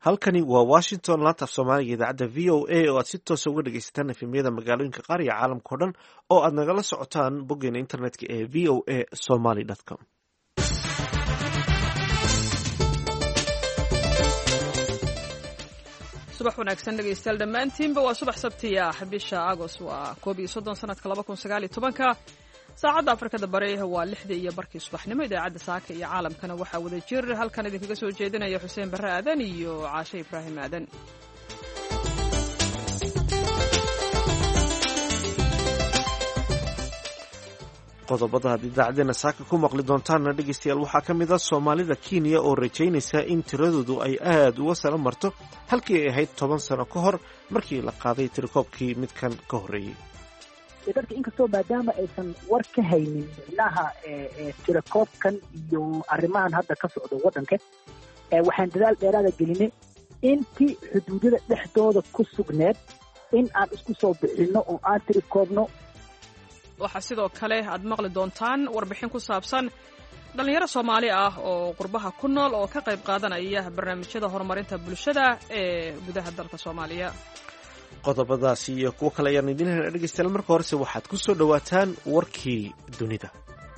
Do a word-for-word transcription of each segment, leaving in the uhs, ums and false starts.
halkani waa washington laanta af soomaaliga idaacadda v o a oo aad si toosa uga dhegaysataan efemyada magaalooyinka qaar iyo caalamka o dhan oo aad nagala socotaan boggeena internetka ee v o a somaly com. subax wanaagsan dhegaystayaal dhammaantiinba waa subax sabti ah bisha agost waa koob iyo soddon sanadka laba kun sagaal iyo tobanka saacadda afrikada bari waa lixdii iyo barkii subaxnimo idaacadda saaka iyo caalamkana waxaa wada jir halkan idinkaga soo jeedinaya xuseen barre aadan iyo caashe ibraahim aadan. qodobada aad idaacadeena saaka ku maqli doontaanna dhegaystayaal waxaa ka mid ah soomaalida kenya oo rajaynaysa in tiradoodu ay aad uga sala marto halkii ay ahayd toban sano ka hor markii la qaaday tirikoobkii midkan ka horreeyey. dadka inkastoo maadaama aysan war ka haynin micnaha tirakoobkan iyo arrimahan hadda ka socdo waddanka waxaan dadaal dheeraada gelinay intii xuduudada dhexdooda ku sugneed in aan isku soo bixinno oo aan tirikoobno. waxaa sidoo kale aad maqli doontaan warbixin ku saabsan dhallinyaro soomaali ah oo qurbaha ku nool oo ka qayb qaadanaya barnaamijyada horumarinta bulshada ee gudaha dalka soomaaliya. qodobadaasi iyo kuwo kale ayaan idin helna dhegaystayaal marka horese waxaad ku soo dhowaataan warkii dunida.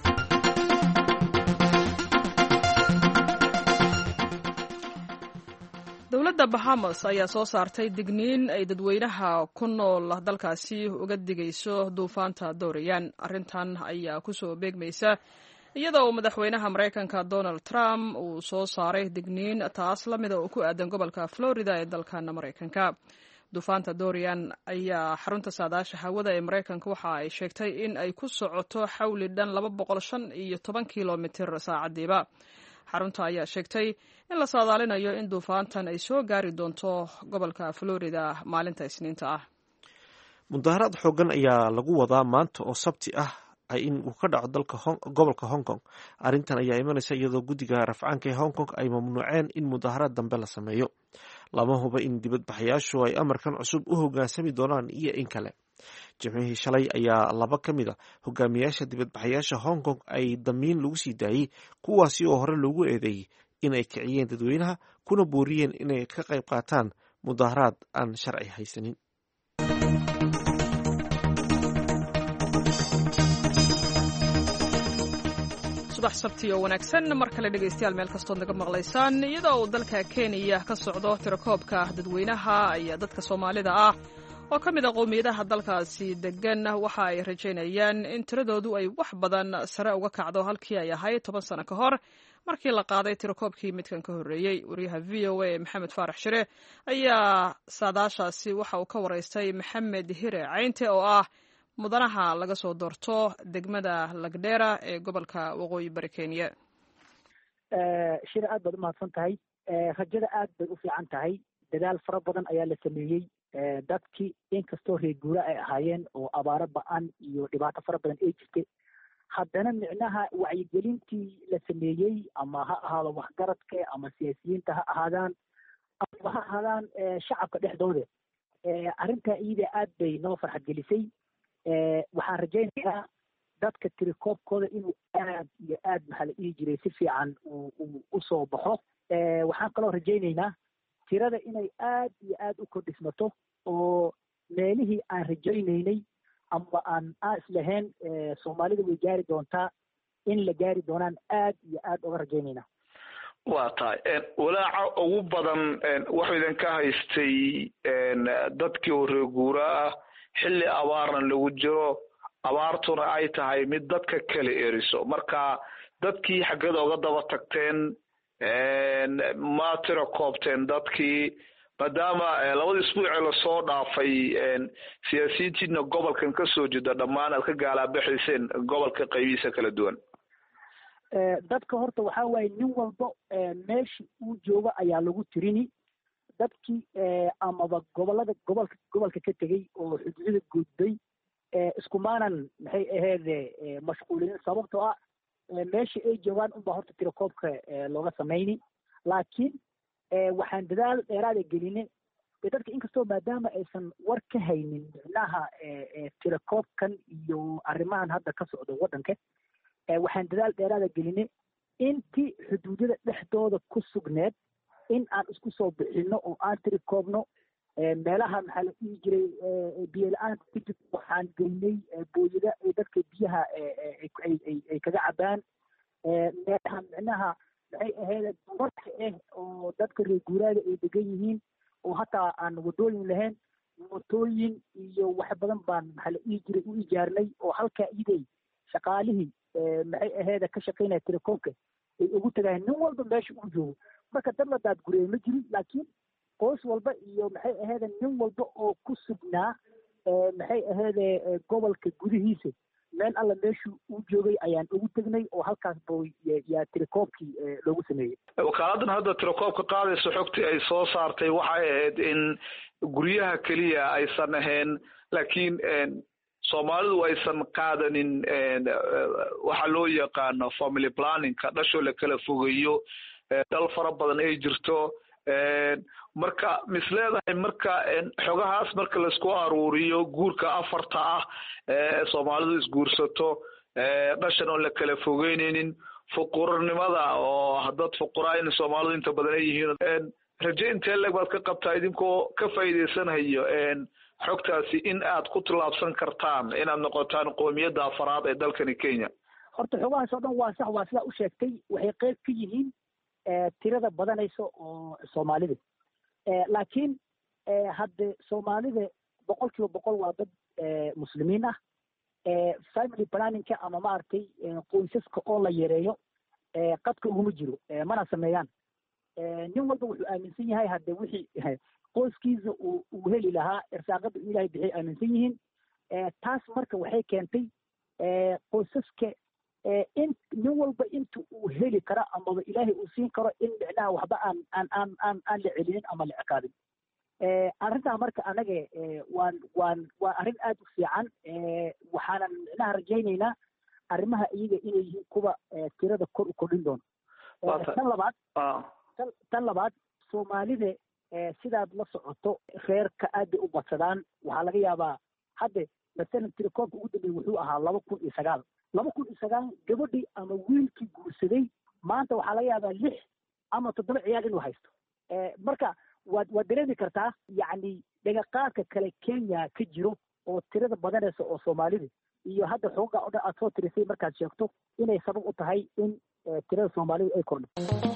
dowladda bahamas ayaa soo saartay digniin ay dadweynaha ku nool dalkaasi uga digayso duufaanta dorian. arrintan ayaa kusoo beegmaysa iyadoo uu madaxweynaha maraykanka donald trump uu soo saaray digniin taas lamida oo ku aadan gobolka florida ee dalkan maraykanka. duufaanta dorian ayaa xarunta saadaasha hawada ee maraykanka waxa ay sheegtay in ay ku socoto xawli dhan laba boqol shan iyo toban kilomitir saacadiiba. xarunta ayaa sheegtay in la saadaalinayo in duufaantan ay soo gaari doonto gobolka florida maalinta isniinta ah. mudaharaad xoogan ayaa lagu wadaa maanta oo sabti ah in uu ka dhaco dalka gobolka hong kong. arrintan ayaa imanaysa iyadoo guddiga rafcaanka ee hong kong ay mamnuuceen in mudaharaad dambe la sameeyo. lama huba in dibadbaxayaashu ay amarkan cusub u hoggaansami doonaan iyo in kale. jimcihii shalay ayaa laba ka mid a hogaamiyaasha dibadbaxayaasha hong kong ay damiin lagu sii daayey kuwaasi oo hore loogu eedeeyey in ay kiciyeen dadweynaha kuna booriyeen inay ka qayb qaataan mudaharaad aan sharci haysanin. subax sabti oo wanaagsan mar kale dhegaystayaal meel kastood naga maqlaysaan. iyadoo uu dalka kenya ka socdo tirakoobka dadweynaha ayaa dadka soomaalida ah oo ka mid a qowmiyadaha dalkaasi degan waxa ay rajaynayaan in tiradoodu ay wax badan sare uga kacdo halkii ay ahayd toban sano ka hor markii la qaaday tirakoobkii midkan ka horreeyey. wariyaha v o a maxamed faarax shire ayaa saadaashaasi waxa uu ka waraystay maxamed hire caynte oo ah mudanaha laga soo doorto degmada lagdheera ee gobolka waqooyi bari kenya. shire aad baad umahadsan tahay. rajada aad bay u fiican tahay. dadaal fara badan ayaa la sameeyey. dadkii inkastoo reer guura ay ahaayeen oo abaaro ba-an iyo dhibaato fara badan ay jirtay haddana micnaha wacyigelintii la sameeyey ama ha ahaado waxgaradka ama siyaasiyiinta ha ahaadaan ama ha ahaadaan shacabka dhexdooda arrintaa iyada aad bay noo farxad gelisay. waxaan rajaynayaa dadka tirikoobkooda inuu aad iyo aad maxaa la dhihi jiray si fiican uu usoo baxo. waxaan kaloo rajaynaynaa tirada inay aad iyo aad u kordhismato oo meelihii aan rajaynaynay ama aan aan islahayn soomaalida way gaari doontaa in la gaari doonaan aad iyo aad uga rajaynaynaa. waa tahay walaaca ugu badan waxuu idinka haystay dadkii oo reer guura ah xilli abaarna lagu jiro abaartuna ay tahay mid dadka kala eriso marka dadkii xaggada uga daba tagteen ma tira koobteen dadkii maadaama labada isbuucee lasoo dhaafay siyaasiyiintiina gobolkan ka soo jeeda dhammaan aad ka gaalaabaxayseen gobolka qaybihiisa kala duwan. dadka horta waxaa waaye nin walba meesha uu jooga ayaa lagu tirini. dadkii amaba gobolada gobolka gobolka ka tegey oo xuduudada gudbay iskumaanan maxay ahayd mashquulin sababtoo ah meesha ay joogaan unbaa horta tirakoobka looga samayni. laakiin waxaan dadaal dheeraada gelinay dadka inkastoo maadaama aysan war ka haynin micnaha tirakoobkan iyo arrimahan hadda ka socdo waddanka waxaan dadaal dheeraada gelinay intii xuduudada dhexdooda ku sugneed in aan isku soo bixino oo aan tiri koobno meelaha maxaa la dhihi jiray biyo la-aanta ka jirta waxaan geynay booyada ay dadka biyaha ay kaga cabaan meelaha micnaha maxay ahayd dumarka ah oo dadka reer guuraada ay degan yihiin oo hataa aan wadooyin lahayn mootooyin iyo wax badan baan maxaa la dhihi jiray u ijaarnay oo halkaa iday shaqaalihii maxay ahayd ka shaqaynaya telekoomka ay ugu tagayeen nin walba meesha uu joogo marka dad la daadguriyay ma jirin laakiin qoys walba iyo maxay ahayd nin walba oo ku sugnaa maxay ahayd gobolka gudihiisa meel alla meeshuu u joogay ayaan ugu tegnay oo halkaas bo yaa telekoomkii loogu sameeyey wakaaladdan hadda telekoomka qaadaysa xogtii ay soo saartay waxay ahayd in guryaha keliya aysan ahayn laakiin soomaalidu aysan qaadanin waxa loo yaqaano family planningka dhashoo la kala fogeeyo dal fara badan ay jirto marka mis leedahay marka xogahaas marka laisku aruuriyo guurka afarta ah ee soomaalidu isguursato dhashan oon la kala fogeyneynin fuqurnimada oo dad fuqura in soomaalidu inta badan ay yihiin raje intee leg baad ka qabtaa idinkoo ka faa'iidaysanayo xogtaasi in aad ku tillaabsan kartaan inaad noqotaan qoomiyadda afaraad ee dalkani Kenya horta xogahaas oo dhan waa sax waa sida u sheegtay waxay qayb ka yihiin tirada badanaysa oo Soomaalida laakiin hadda Soomaalida boqolkiiba boqol waa dad muslimiin ah family planningka ama maartay qoysaska oo la yareeyo qadka uguma jiro mana sameeyaan nin walba wuxuu aaminsan yahay hadda wixii qoyskiisa uu heli lahaa irsaaqada ilaahay bixi aaminsan yihiin taas marka waxay keentay qoysaska in nin walba inta uu heli karo amaba ilaahay uu siin karo in micnaha waxba aan aan aan aan aan la celinin ama la ciqaabin arrintaa marka anaga waan waan waa arrin aad u fiican waxaanan micnaha rajaynaynaa arrimaha iyaga inay yihiin kuwa tirada kor u kordhin doono tan labaad tan labaad Soomaalida sidaad la socoto reerka aad bay u badsadaan waxaa laga yaabaa hadda masalan telekoomka ugu dambeeyay wuxuu ahaa laba kun iyo sagaal laba kun iyo sagaal gabadhii ama wiilkii guursaday maanta waxaa laga yaabaa lix ama toddoba ciyaal inuu haysto marka waad waad dareemi kartaa yacni dhagaqaadka kale Kenya ka jiro oo tirada badanaysa oo Soomaalida iyo hadda xooga oo dhan aad soo tirisay markaad sheegto inay sabab u tahay in tirada Soomaalida ay kordho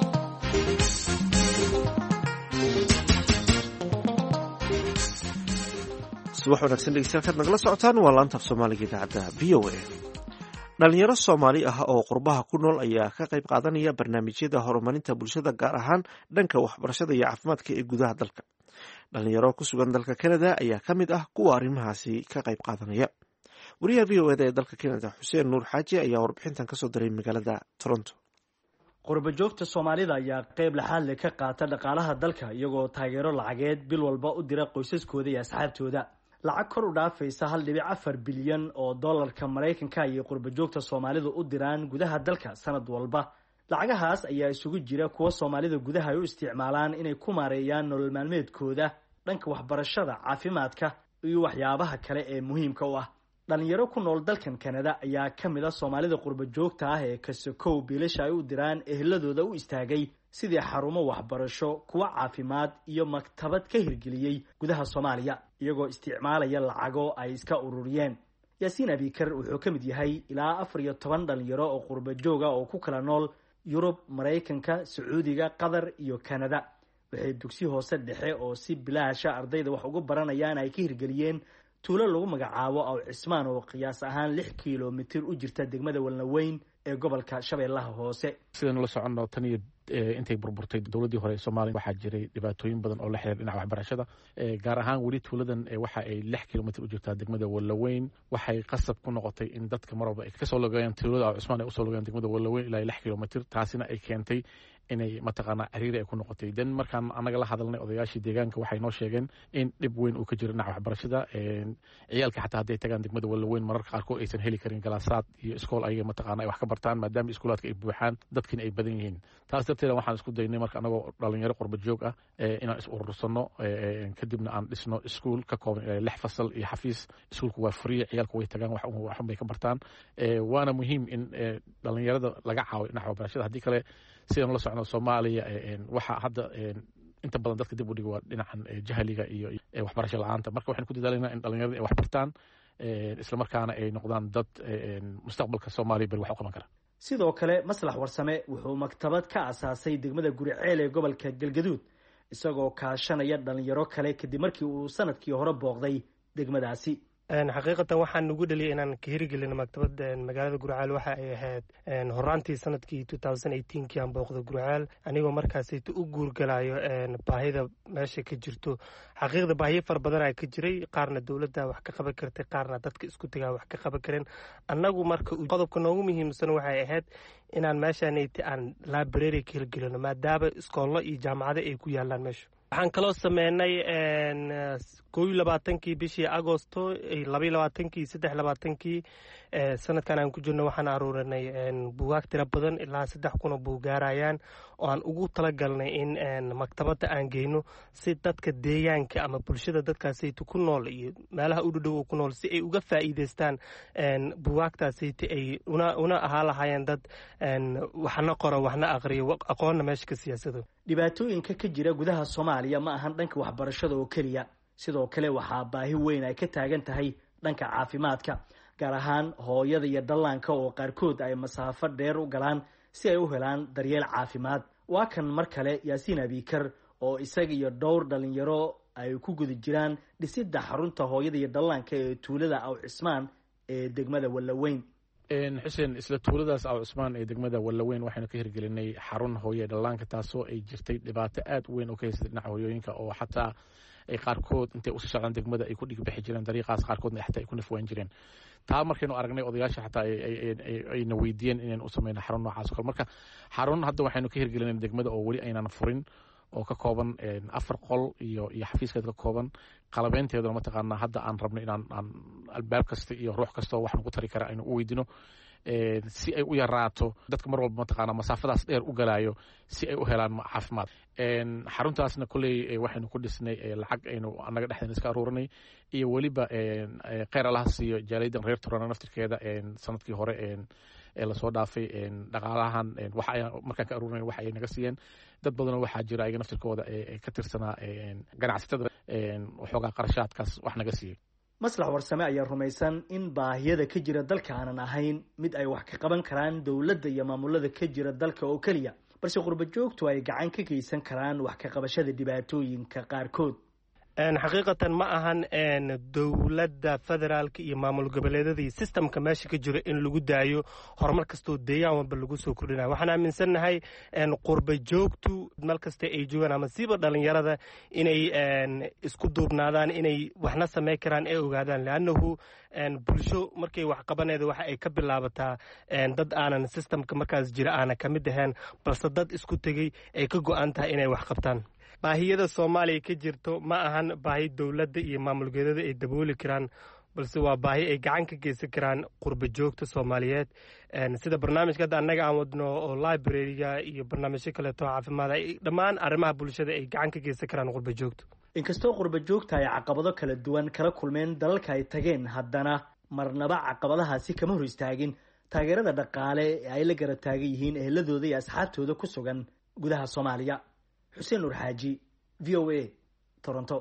subax wanaagsan dhegeystayaal kaad nagala socotaan waa laanta af soomaaliga idaacadda v o a dhalinyaro Soomaali ah oo qurbaha ku nool ayaa ka qayb qaadanaya barnaamijyada horumarinta bulshada gaar ahaan dhanka waxbarashada iyo caafimaadka ee gudaha dalka dhalinyaro ku sugan dalka Canada ayaa ka mid ah kuwa arrimahaasi ka qayb qaadanaya wariyaha v o a ee dalka Canada Xuseen Nuur Xaaji ayaa warbixintan kasoo diray magaalada Toronto qurba joogta Soomaalida ayaa qayb laxaad leh ka qaata dhaqaalaha dalka iyagoo taageero lacageed bil walba u dira qoysaskooda iyo asxaabtooda lacag kor u dhaafaysa hal dhibic afar bilyan oo dollarka Mareykanka iyo qurba joogta Soomaalidu u diraan gudaha dalka sanad walba lacagahaas ayaa isugu jira kuwa Soomaalida gudaha ay u isticmaalaan inay ku maareeyaan nolol maalmeedkooda dhanka waxbarashada caafimaadka iyo waxyaabaha kale ee muhiimka u ah dhalinyaro ku nool dalkan Canada ayaa ka mid ah Soomaalida qurba joogta ah ee kasokow biilasha ay u diraan ehladooda u istaagay sidii xarumo waxbarasho kuwa caafimaad iyo maktabad ka hirgeliyay gudaha Soomaaliya iyagoo isticmaalaya lacago ay iska ururiyeen Yaasiin Abikar wuxuu ka mid yahay ilaa afar iyo toban dhalinyaro oo qurba jooga oo ku kala nool Yurub, Mareykanka, Sacuudiga, Qatar iyo Canada waxay dugsi hoose dhexe oo si bilaasha ardayda wax ugu baranayaan ay ka hirgeliyeen tuulo lagu magacaabo aw Cismaan oo qiyaas ahaan lix kiiloomitir u jirta degmada Walnaweyn ee gobolka Shabeellaha Hoose sidaan la soconno tan iyo intay burburtay dawladii hore ee Soomaaliya waxaa jiray dhibaatooyin badan oo la xiriir dhinaca waxbarashada gaar ahaan weli tuuladan waxa ay lix kiiloomitir u jirtaa degmada Walnaweyn waxay qasab ku noqotay in dadka marwalba ay ka soo logayaan tuulada aw Cismaan ay u soo logayaan degmada Walnaweyn ilaa lix kiiloomitir taasina ay keentay inay mataqaanaa ciriiri ay ku noqotay dan markaan anaga la hadalnay odayaashii deegaanka waxay noo sheegeen in dhib weyn uu ka jiro dhinaca waxbarashada ciyaalka xataa hadday tagaan degmada Walnaweyn mararka qaarkood aysan heli karin galaasaad iyo iskool ayaga mataqaanaa ay wax ka bartaan maadaama iskuulaadka ay buuxaan dadkiina ay badan yihiin taas xaqiiqateeda waxaan isku daynay marka anagoo dhalinyaro qurba joog ah inaan is urursano kadibna aan dhisno iskuol ka kooban lix fasal iyo xafiis. iskuolku waa free, ciyaalku way tagaan waxun bay ka bartaan. waana muhiim in dhalinyarada laga caawiyo dhinaca waxbarashada. haddii kale sidaan la socno soomaaliya waxa hadda inta badan dadka dib u dhiga waa dhinacan jahliga iyo waxbarasho la-aanta. marka waxaan ku dadaalanaa in dhalinyarada ay wax bartaan isla markaana ay noqdaan dad mustaqbalka soomaaliya beri wax u qaban kara. sidoo kale maslax warsame wuxuu maktabad ka asaasay degmada guriceel ee gobolka galgaduud isagoo kaashanaya dhalinyaro kale kadib markii uu sanadkii hore booqday degmadaasi. xaqiiqatan waxaan nagu dhaliyay inaan ka hirigelino maktabad magaalada guriceel waxa ay ahayd horaantii sanadkii two thousand eighteen kii aan booqda guriceel anigoo markaasayta u guurgalayo baahida meesha ka jirto. xaqiiqda baahiyo fara badan aa ka jiray, qaarna dowladda wax ka qaban kartay, qaarna dadka isku tagaa wax ka qaban karin. annagu marka qodobka noogu muhiimsan waxay ahayd inaan meeshaanayta aan library ka hirgelino maadaama iskoollo iyo jaamacado ay ku yaalaan meesha. waxaan kaloo sameynay koo iyo labaatankii bishii agosto labaiyo labaatankii saddex labaatankii sanadkan aan ku jirno waxaan aruurinay buugaag tiro badan ilaa saddex kunoo buugaarayaan oo aan ugu talagalnay in maktabadda aan geyno si dadka deegaanka ama bulshada dadkaasayta ku nool iyo meelaha u dhadhow ku nool si ay uga faa'iidaystaan buugaagtaasayta ay una una ahaa lahaayeen dad waxna qoro waxna aqriyo aqoonna meesha ka siyaasado. dhibaatooyinka ka jira gudaha soomaaliya ma ahan dhanka waxbarashada oo keliya, sidoo kale waxaa baahi weyn ay ka taagan tahay dhanka caafimaadka, gaar ahaan hooyada iyo dhallaanka oo qaarkood ay masaafo dheer u galaan si ay u helaan daryeel caafimaad. waa kan mar kale yaasiin abikar oo isaga iyo dhowr dhalinyaro ay ku guda jiraan dhisidda xarunta hooyada iyo dhallaanka ee tuulada aw cismaan ee degmada wallaweyn. xuseen, isla tuuladaas aw cusmaan ee degmada wallaweyn waxaynu ka hirgelinay xarun hooye dhallaanka taasoo ay jirtay dhibaato aad u weyn oo ka haysatay dhinaca hooyooyinka oo xataa ay qaarkood intay usii socdaan degmada ay ku dhigbixi jireen dariiqaas, qaarkoodna xataa ay ku nafwaan jireen. taa markaynu aragnay odayaasha xataa ayna weydiiyeen inaynu u samayno xarun noocaas o kale. marka xarun hadda waxaynu ka hirgelinay degmada oo weli aynan furin oo ka kooban afar qol iyo iyo xafiiskeed ka kooban. qalabeynteeduna mataqaanaa hadda aan rabno inaan aan albaab kasta iyo ruux kastao wax nagu tari kara aynu u weydino si ay u yaraato dadka mar walba mataqaanaa masaafadaas dheer u galaayo si ay u helaan caafimaad. xaruntaasna kolley waxaynu ku dhisnay lacag aynu annaga dhexdeena iska aruurinay iyo weliba kheyr allaha siiyo jaaliyaddan reer turana naftirkeeda sanadkii hore ee lasoo dhaafay dhaqaalahan waxa markaan ka aruurinay waxa ay naga siiyeen. dad badanoo waxaa jira ayaga naftirkooda ka tirsanaa ganacsatada waxoogaa qarashaadkaas wax naga siiyey. maslax warsame ayaa rumaysan in baahiyada ka jira dalka aanan ahayn mid ay wax ka qaban karaan dowladda iyo maamulada ka jira dalka oo keliya, balse qurba joogtu ay gacan ka geysan karaan wax ka qabashada dhibaatooyinka qaarkood. xaqiiqatan ma ahan dowladda federaalka iyo maamul goboleedyada iyo sistamka meesha ka jiro in lagu daayo horumar kastoo deegaan walba lagu soo kordhinayo. waxaan aaminsannahay qurba joogtu meel kasta ay joogaan ama siiba dhalinyarada inay isku duubnaadaan, inay waxna samayn karaan ee ogaadaan. leannahu bulsho markay wax qabaneeda waxa ay ka bilaabataa dad aanan sistamka markaas jira aanan ka mid ahayn, balse dad isku tegey ay ka go-an tahay inay wax qabtaan. baahiyada soomaaliya ka jirto ma ahan baahi dowladda iyo maamulgeedada ay dabooli karaan, balse waa baahi ay gacan ka geysan karaan qurba joogta soomaaliyeed. sida barnaamijka hadda annaga aan wadno oo library-ga iyo barnaamijyo kaleeto caafimaada, dhammaan arrimaha bulshada ay gacan ka geysan karaan qurba joogta. inkastoo qurba joogta ay caqabado kala duwan kala kulmeen dalalka ay tageen, haddana marnaba caqabadahaasi kama hor istaagin taageerada dhaqaale ee ay la garab taagan yihiin eheladooda iyo asxaabtooda ku sugan gudaha soomaaliya. xuseen nur xaaji, v o a, toronto.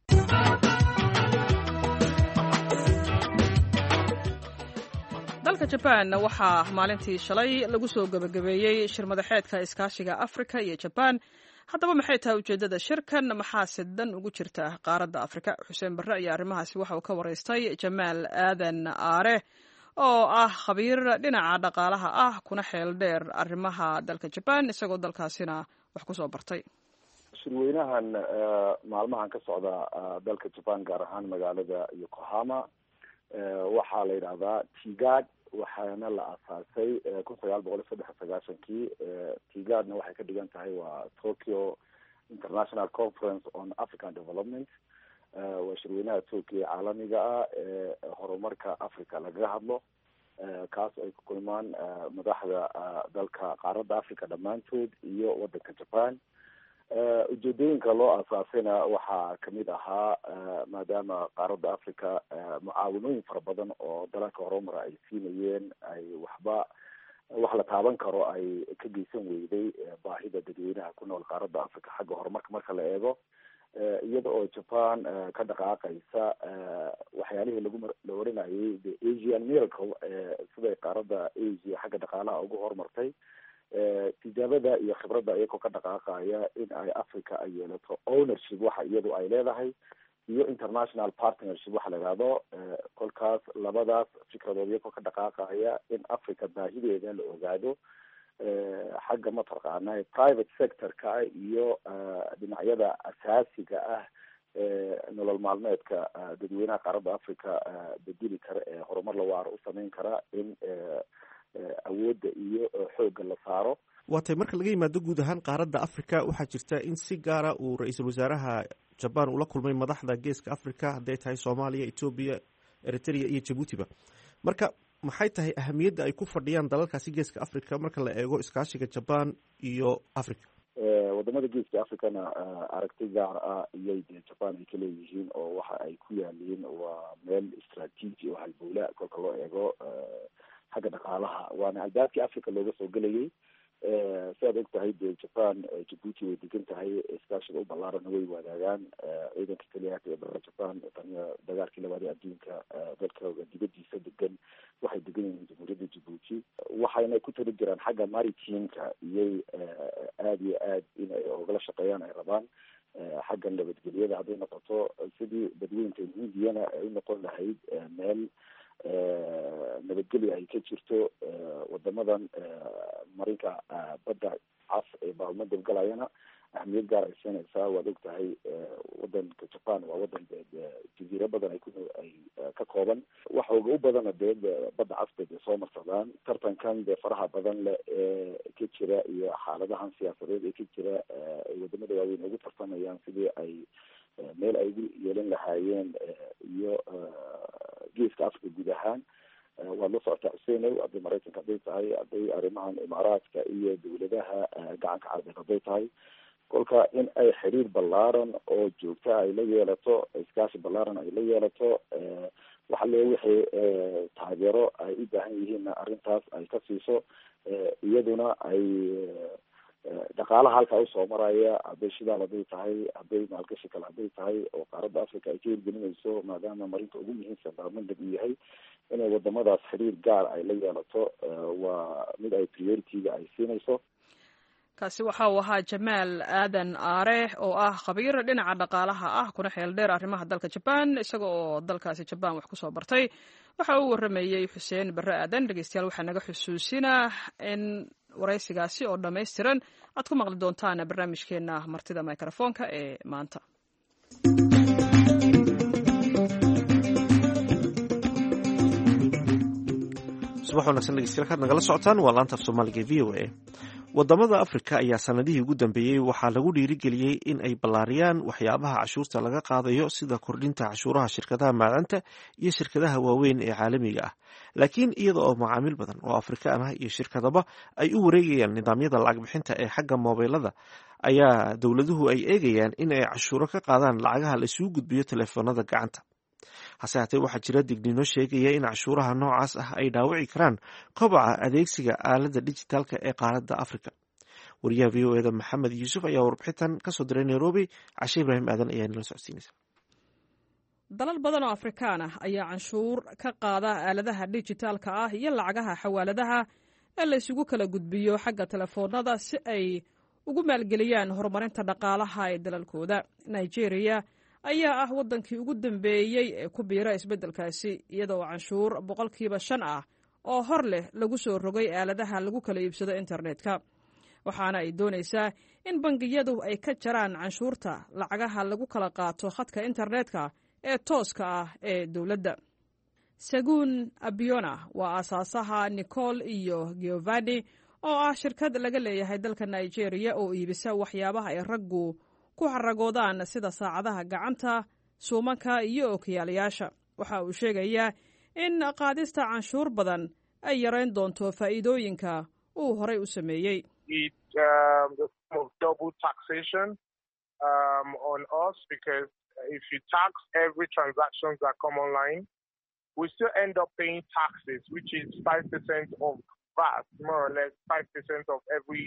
dalka jabaan waxaa maalintii shalay lagu soo gebagabeeyey shir madaxeedka iskaashiga afrika iyo jabaan. haddaba maxay tahay ujeeddada shirkan, maxaase dan ugu jirta qaaradda afrika? xuseen barre ayaa arrimahaasi waxa uu ka waraystay jamaal aadan aare oo ah khabiir dhinaca dhaqaalaha ah kuna xeel dheer arrimaha dalka jabaan, isagoo dalkaasina wax ku soo bartay. shirweynahan maalmahan ka socda dalka jaban gaar ahaan magaalada yokohama waxaa la yidhahdaa tigad, waxaana la asaasay kun sagaal boqol iyo saddex sagaashankii. tigadna waxay ka dhigan tahay waa Tokyo International Conference on African Development. waa shirweynaha Tokyo caalamiga ah ee horumarka Africa lagaga hadlo. kaas ay ku kulmaan madaxda dalka qaaradda africa dhammaantood iyo waddanka japan. ujeedooyinka loo aasaasayna waxaa kamid ahaa maadaama qaaradda africa mucaawinooyin fara badan oo dalalka horumara ay siinayeen ay waxba wax la taaban karo ay ka geysan weyday baahida dadweynaha ku nool qaaradda africa xagga horumarka marka la eego, iyada oo japan ka dhaqaaqaysa waxyaalihii lagu la oranayay the asian miracle siday qaaradda asia xagga dhaqaalaha ugu horumartay. tijaabada iyo khibradda iyagoo ka dhaqaaqaya in ay africa ay yeelato ownership waxa iyadu ay leedahay iyo international partnership waxa la yidhahdo. kolkaas labadaas fikradood iyagoo ka dhaqaaqaya in africa baahideeda la ogaado xagga mataqaana private sector-ka iyo dhinacyada asaasiga ah nolol maalmeedka dadweynaha qaaradda africa bedeli kara ee horumar la waaro u sameyn kara in awoodda iyo xoogga la saaro. waatay marka laga yimaado guud ahaan qaaradda africa waxaa jirta in si gaara uu ra-iisul wasaaraha jaban ula kulmay madaxda geeska africa hadday tahay soomaaliya, etoobiya, eritrea iyo jabuutiba. marka maxay tahay ahamiyadda ay ku fadhiyaan dalalkaasi geeska africa marka la eego iskaashiga jaban iyo africa? wadamada geeska africana aragti gaar ah iyay dee japan ay ka leeyihiin oo waxa ay ku yaaliin waa meel istraatiiji oo halbowla kolka loo eego xagga dhaqaalaha, waana albaabkii africa looga soo gelayay. siaad og tahay dee japan jabuuti way degan tahay, iskaashiga u ballaarana way wadaagaan. ciidanka keliyaaka ee dalka japan taniya dagaalkii labaad ee adduunka dalkooda dibadiisa degan waxay degan yihiin jamhuuriyadda jabuuti, waxayna ku tali jiraan xagga maritimeka iyay aada iyo aad inay ogala shaqeeyaan ay rabaan. xagga nabadgelyada hadday noqoto sidii badweynta hindiyana ay unoqon lahayd meel nabadgelya ay ka jirto. wadamadan marinka badda cas ee baalmada galayana ahmiyad gaar ay siinaysaa. waad og tahay wadanka japan waa wadan jaziiro badan ay ku ay ka kooban, waxooga u badana dee badda cas bay dee soo marsadaan. tartankan dee faraha badan leh ee ka jira iyo xaaladahan siyaasadeed ee ka jira ay wadamada waaweyn ugu tartamayaan sidii ay meel ay ugu yeelan lahaayeen iyo geeska africa guud ahaan. waad la socotaa xuseenow, hadday maraykanka hadday tahay, hadday arrimahan imaaraadka iyo dawladaha gacanka carabeed hadday tahay. kolka in ay xiriir ballaaran oo joogta ay la yeelato, iskaashi ballaaran ay la yeelato, waxa le wixii taageero ay u baahan yihiinna arrintaas ay ka siiso. iyaduna ay dhaqaalaha halkaa usoo maraya, hadday shidaal hadday tahay, hadday maalgashi kale hadday tahay oo qaaradda africa ay ka hirgelinayso, maadaama marinta ugu muhiimsan baarmandab uu yahay, inay wadamadaas xiriir gaar ay la yeelato waa mid ay priority-ga ay siinayso. kaasi waxa uu ahaa jamaal aadan aare oo ah khabiir dhinaca dhaqaalaha ah kuna xeel dheer arrimaha dalka jaban, isaga oo dalkaasi jaban wax kusoo bartay. waxa uu waramayey xuseen barre aadan. dhegeystayaal waxaa naga xusuusinaa in waraysigaasi oo dhammaystiran aad ku maqli doontaan barnaamijkeena martida microfoonka ee maanta. subax wanaagsan dhegeystayaal kaad nagala socotaan waa laanta af soomaaliga e v o a. wadamada africa ayaa sanadihii ugu dambeeyey waxaa lagu dhiirigeliyey in ay ballaariyaan waxyaabaha cashuurta laga qaadayo sida kordhinta cashuuraha shirkadaha maacdanta iyo shirkadaha waaweyn ee caalamiga ah. laakiin iyada oo macaamiil badan oo afrikaan ah iyo shirkadaba ay u wareegayaan nidaamyada lacag bixinta ee xagga moobilada, ayaa dowladuhu ay eegayaan in ay cashuuro ka qaadaan lacagaha la isugu gudbiyo telefoonada gacanta. hase haatee waxaa jira digniino sheegaya in cashuuraha noocaas ah ay dhaawici karaan kobaca adeegsiga aaladda dijitaalka ee qaaradda africa. wariyaha v o eda maxamed yuusuf ayaa warbixintan kasoo diray nairobi. cashe ibraahim aadan ayaa nala socodsiinaysa. dalal badan oo afrikaan ah ayaa canshuur ka qaada aaladaha dijitaalka ah iyo lacagaha xawaaladaha ee la isugu kala gudbiyo xagga telefoonada si ay ugu maalgeliyaan horumarinta dhaqaalaha ee dalalkooda. nigeria ayaa ah wadankii ugu dambeeyey ee ku biira isbeddelkaasi, iyada oo canshuur boqolkiiba shan ah oo hor leh lagu soo rogay aaladaha lagu kala iibsado internetka. waxaana ay doonaysaa in bangiyadu ay ka jaraan canshuurta lacagaha lagu kala qaato khadka internetka ee tooska ah ee dowladda. saguun abiona waa aasaasaha nicol iyo giovanni oo ah shirkad laga leeyahay dalka nigeria oo iibisa waxyaabaha ay raggu ku xaragoodaan sida saacadaha gacanta, suumanka iyo ookiyaalayaasha. waxa uu sheegayaa in qaadista canshuur badan ay yarayn doonto faa'iidooyinka uu horay u sameeyey. If you tax every transactions that come online, we still end up paying taxes, which is five percent of V A T, more or less five percent of every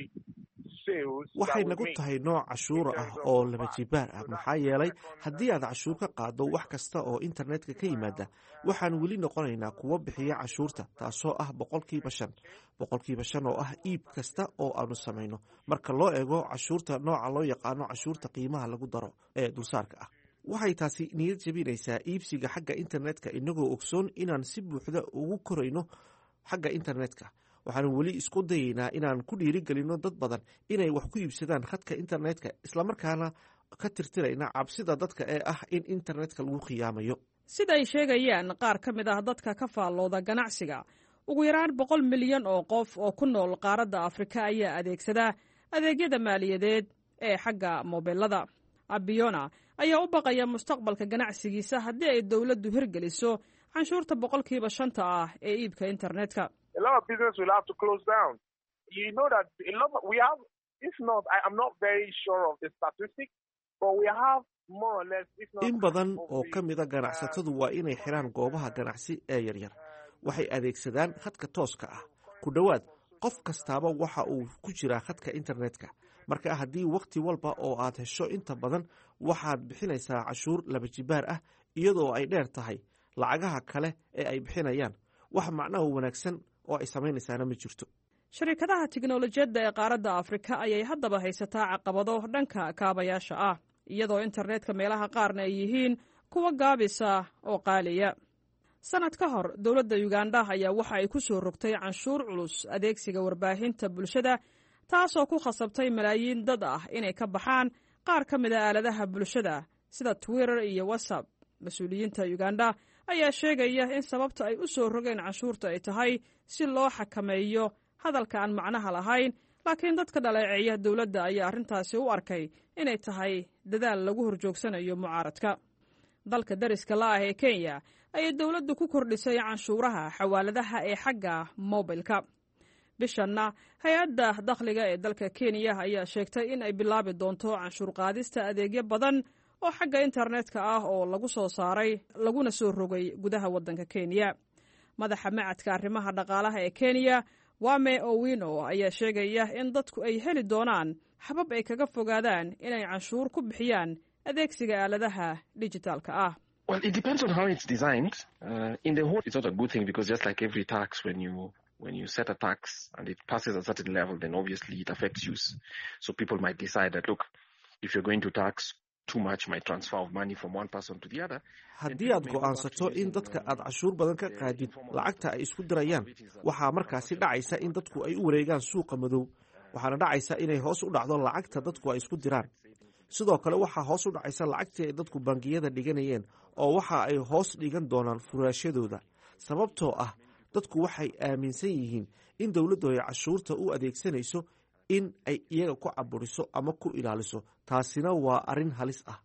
sales. waxay nagu tahay nooc cashuur ah oo laba jibaar ah maxaa yeelay haddii aad cashuur ka qaado wax kasta oo internetka ka yimaada waxaan weli noqonaynaa kuwa bixiya cashuurta taasoo ah boqolkiiba shan boqolkiiba shan oo ah iib kasta oo aanu samayno marka loo eego cashuurta nooca loo yaqaano cashuurta qiimaha lagu daro ee dulsaarka ah. waxay taasi niyad jabinaysaa iibsiga xagga internetka inagoo ogsoon inaan si buuxda ugu korayno xagga internetka. waxaan weli isku dayaynaa inaan ku dhiirigelino dad badan inay wax ku iibsadaan khadka internetka islamarkaana ka tirtirayna cabsida dadka ee ah in internetka lagu khiyaamayo. sida ay sheegayaan qaar ka mid ah dadka ka faallooda ganacsiga, ugu yaraan boqol milyan oo qof oo ku nool qaaradda Afrika ayaa adeegsada adeegyada maaliyadeed ee xagga mobilada. Abiona ayaa u baqaya mustaqbalka ganacsigiisa haddii ay dawladdu hirgeliso canshuurta boqolkiiba shanta ah ee iibka internetka. A lot of business will have to close down. You know that a lot of, we have, if not, I, I'm not very sure of the statistics, but we have more or less, if not... in badan oo ka mida ganacsatadu waa inay xiraan goobaha ganacsi ee yaryar. waxay adeegsadaan khadka tooska ah. ku dhowaad qof kastaaba waxa uu ku jiraa khadka internetka. marka haddii wakhti walba oo aad hesho inta badan waxaad bixinaysaa cashuur laba jibaar ah iyadoo ay dheer tahay lacagaha kale ee ay bixinayaan. wax macnaha wanaagsan oo ay samaynaysaana ma jirto. sharikadaha tiknolojiyadda ee qaaradda Afrika ayay haddaba haysataa caqabado dhanka kaabayaasha ah, iyadoo internetka meelaha qaarna ay yihiin kuwa gaabisa oo qaaliya. sanad ka hor dowladda Uganda ayaa waxa ay ku soo rogtay canshuur culus adeegsiga warbaahinta bulshada, taasoo ku khasabtay malaayiin dad ah inay ka baxaan qaar ka mid a aaladaha bulshada sida Twitter iyo WhatsApp. mas-uuliyiinta Uganda ayaa sheegaya in sababta ay u soo rogeen canshuurta ay tahay si loo xakameeyo hadalka aan macnaha lahayn, laakiin dadka dhaleeceeya dowladda ayaa arrintaasi u arkay inay tahay dadaal lagu horjoogsanayo mucaaradka. dalka dariska la ah ee Kenya ayay dowladdu ku kordhisay canshuuraha xawaaladaha ee xagga mobilka. bishanna hay-adda dakhliga ee dalka Kenya ayaa sheegtay in ay bilaabi doonto canshuur qaadista adeegyo badan oo xagga internetka ah oo lagu soo saaray laguna soo rogay gudaha waddanka Kenya. madaxa macadka arrimaha dhaqaalaha ee Kenya, Wame Owino, ayaa sheegaya in dadku ay heli doonaan habab ay kaga fogaadaan inay canshuur ku bixiyaan adeegsiga aaladaha dijitaalka ah. Well, it depends on how it's designed. Uh, in the whole, it's not a good thing because just like every tax, when you when you set a tax and it passes a certain level, then obviously it affects use. So people might decide that, look, if you're going to tax too much, might transfer of money from one person to the other. haddii aad go'aansato in dadka aad cashuur badan ka qaadid lacagta ay isku dirayaan, waxaa markaasi dhacaysa in dadku ay u wareegaan suuqa madow. waxaana dhacaysa inay hoos u dhacdo lacagta dadku ay isku diraan. sidoo kale waxaa hoos u dhacaysa lacagtii ay dadku bangiyada dhiganayeen oo waxa ay hoos dhigan doonaan furaashadooda. sababtoo ah dadku waxay aaminsan yihiin in dowladdu ay cashuurta u adeegsanayso in ay iyaga ku caburiso ama ku ilaaliso. taasina waa arrin halis ah.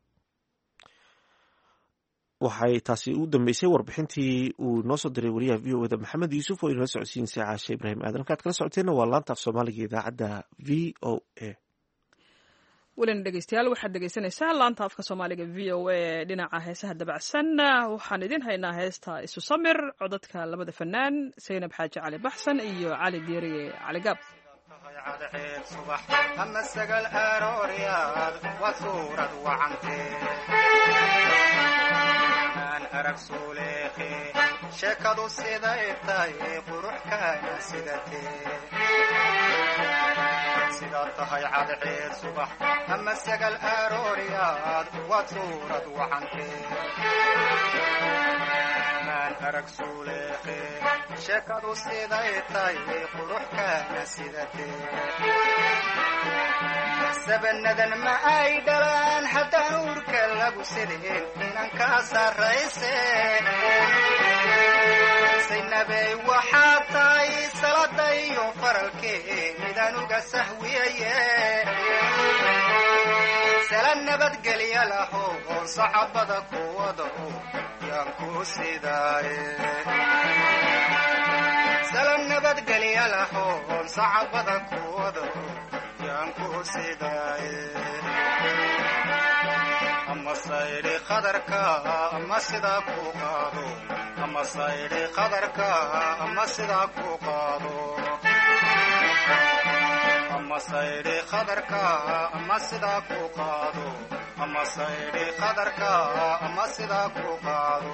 waxay taasi u dambeysay warbixintii uu noo soo diray wariyaha v o da maxamed yuusuf oo inala socodsiinaysa caashe ibraahim aadan. halkaad kala socoteenna waa laanta af soomaaliga idaacadda v o a. welina dhegeystayaal waxaad dhegeysanaysaa laanta afka soomaaliga v o a dhinaca heesaha dabacsan. waxaan idin haynaa heesta isu samir, codadka labada fanaan Saynab Xaaji Cali Baxsan iyo Cali Diiriye Cali Gaab. cadceed subax ama sagal arooryaad waa suurad wacantee aan arag suuleeqe sheekadu siday tahay quruxkaana sidatee sidaad tahay cadceed subax ama sagal arooryaad waa suurad wacantee aan arag suuleeqe sheekadu siday tahay quruxkaana sidatee sabanadan ma ay dhalaan haddaan uurka lagu sideen inan kaa sarrayse saynabey waxaad tahay salada iyo faralkee midaan uga sahwiyaye sala nabadgelya laho oon saxabada ku wado yaan ku sidaaye nabadgelya lahoon sacabada ku wado yaan ku sidaaye ama sayri qadarka ama sidaa ku qaado ama sayri qadarka ama sidaa ku qaado ama sayri qadarka ama sidaa ku qaado ama sayri qadarka ama sidaa ku qaado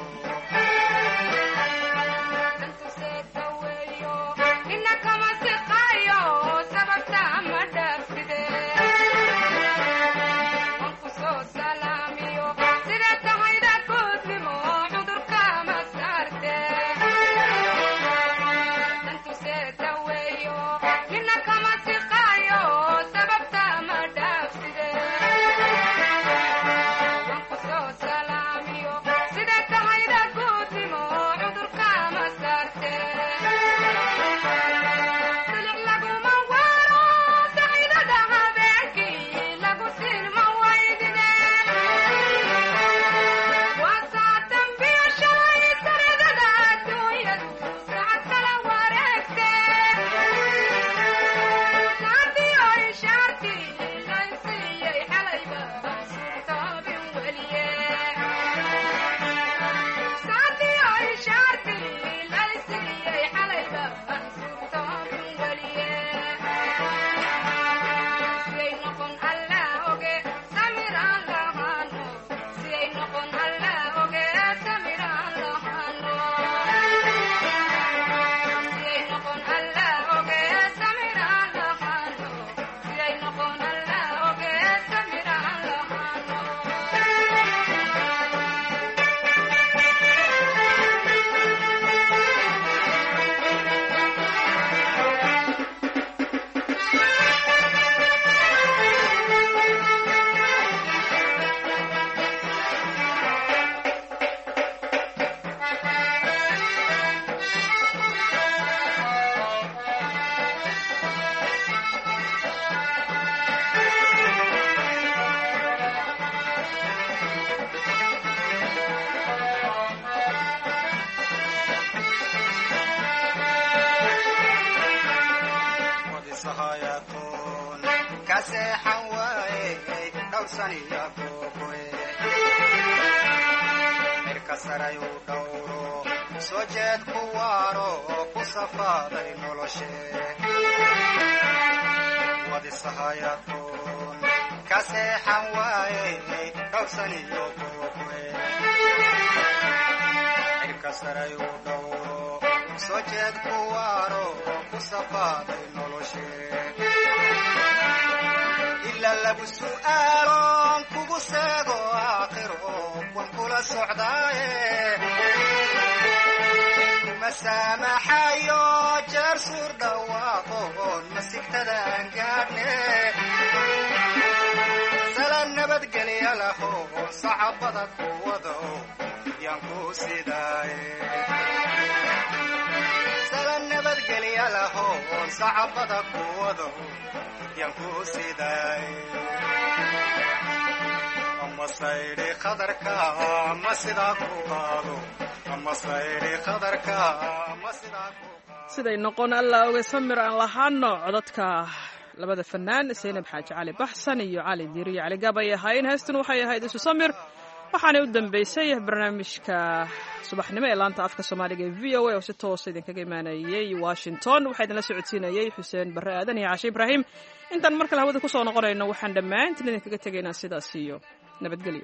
siday noqon alla oge samir aan lahaano codadka labada fanaan Saynab Xaaji Cali Baxsan iyo Cali Diiriye Cali Gabay ahayn heestan waxay ahayd isu samir waxaana u dambeysay barnaamijka subaxnimo ee laanta afka Soomaaliga ee V O A oo si toos ah idinkaga imaanayay Washington waxa idin la socodsiinayay Xuseen Barre Aadan iyo Caashi Ibraahim intaan mar kale hawada ku soo noqonayno waxaan dhammaantiin idinkaga tagaynaa sidaas iyo nabadgelyo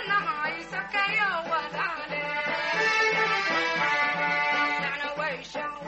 show.